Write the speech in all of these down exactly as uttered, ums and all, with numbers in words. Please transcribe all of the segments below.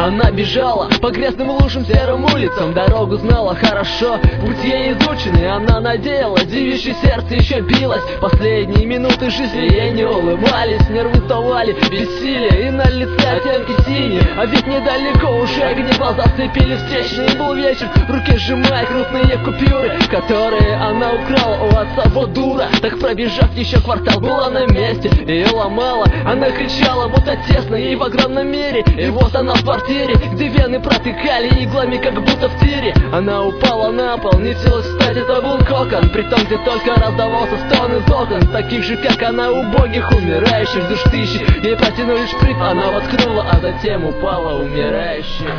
Она бежала по грязным лужам, серым улицам, дорогу знала хорошо, путь ей изученный. Она надеялась, девичье сердце еще билось. Последние минуты жизни ей не улыбались, нервы сдавали бессилие, и на лице оттенки синие. А ведь недалеко уже огни, глаза сцепили встречные. Был вечер, в руке сжимая крупные купюры, которые она украла у отца. Вот дура, так пробежав еще квартал, была на месте. Ее ломала, она кричала, будто тесно ей в огромном мире. И вот она в квартире, где вены протыкали иглами, как будто в тире. Она упала на пол, не в силах встать, это был кокон, притом где только раздавался стон из окон, таких же как она, убогих, умирающих душ тысячи. Ей протянули шприц, она воткнула, а затем упала умирающая.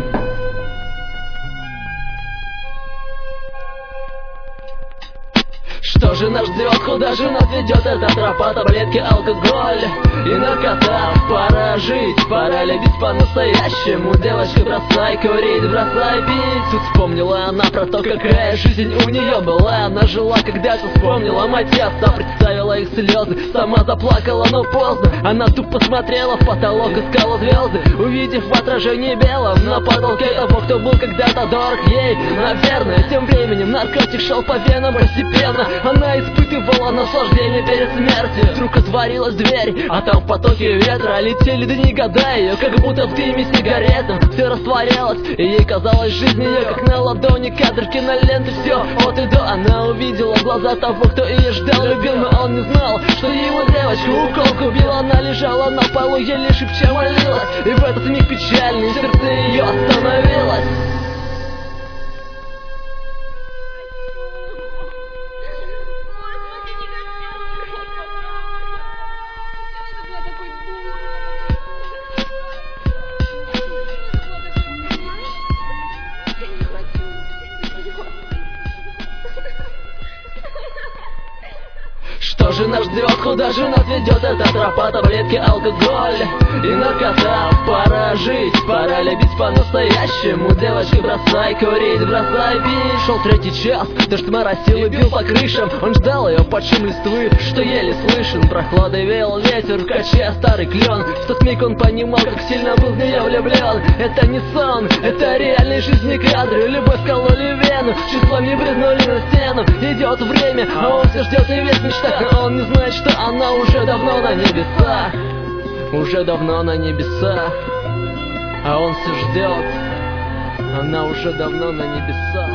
Что же нас ждет, куда же нас ведет эта тропа? Таблетки, алкоголь и наркота. Пора жить, пора любить по-настоящему. Девочка, бросай курить, бросай пить. Тут вспомнила она про то, какая жизнь у нее была. Она жила, когда-то вспомнила мать и отца, представила их слезы, сама заплакала, но поздно. Она тупо смотрела в потолок, искала звезды, увидев в отражении белом на потолке того, кто был когда-то дорог ей. Наверное, тем временем наркотик шел по венам постепенно. Она испытывала наслаждение перед смертью. Вдруг отворилась дверь, а там в потоке ветра летели дни, года ее, как будто в дыме сигаретом. Все растворялось, и ей казалось, жизнь ее как на ладони, кадр киноленты, все от и до. Она увидела глаза того, кто ее ждал, любил, но он не знал, что его девочку укол убил. Она лежала на полу, еле шепча молилась, и в этот миг печальный сердце ее остановилось. Что же нас ждет, куда же нас ведет эта тропа? Таблетки, алкоголь и наркота. Пора жить, пора любить по-настоящему. Девочка, бросай курить, бросай пить. Шел третий час, дождь моросил и бил по крышам. Он ждал ее под шум листвы, что еле слышен. Прохладой веял ветер, качая старый клен. В тот миг он понимал, как сильно был в нее влюблен. Это не сон, это реальной жизни кадры. Любовь кололи вену, числом не брызнули на стену. Идет время, а он все ждет и весь мечтает. Но он не знает, что она уже давно на небесах, уже давно на небесах. А он все ждет, она уже давно на небесах.